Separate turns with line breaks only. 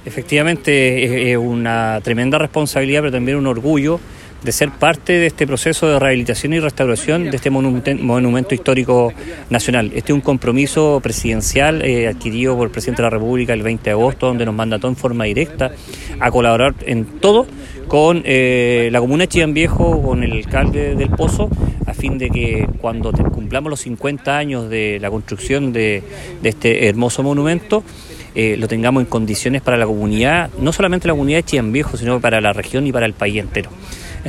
Efectivamente, es una tremenda responsabilidad, pero también un orgullo de ser parte de este proceso de rehabilitación y restauración de este monumento histórico nacional. Este es un compromiso presidencial adquirido por el presidente de la República el 20 de agosto, donde nos mandató en forma directa a colaborar en todo con la comuna de Chillán Viejo, con el alcalde del Pozo, a fin de que cuando cumplamos los 50 años de la construcción de este hermoso monumento, lo tengamos en condiciones para la comunidad, no solamente la comunidad de Chillán Viejo, sino para la región y para el país entero.